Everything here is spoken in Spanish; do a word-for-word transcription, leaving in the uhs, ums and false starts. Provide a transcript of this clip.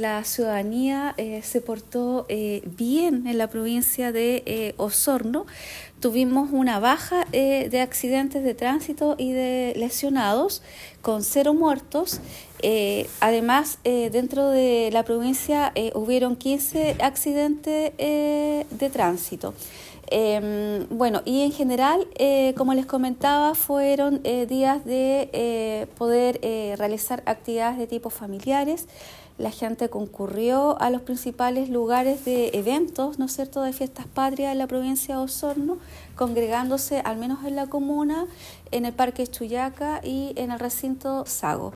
la ciudadanía eh, se portó eh, bien en la provincia de eh, Osorno. Tuvimos una baja eh, de accidentes de tránsito y de lesionados, con cero muertos. Eh, además, eh, dentro de la provincia eh, hubieron quince accidentes eh, de tránsito. Eh, bueno, y en general, eh, como les comentaba, fueron eh, días de eh, poder eh, realizar actividades de tipo familiares. La gente concurrió a los principales lugares de eventos, ¿no es cierto?, de fiestas patrias en la provincia de Osorno, congregándose al menos en la comuna, en el Parque Chuyaca y en el recinto Sago.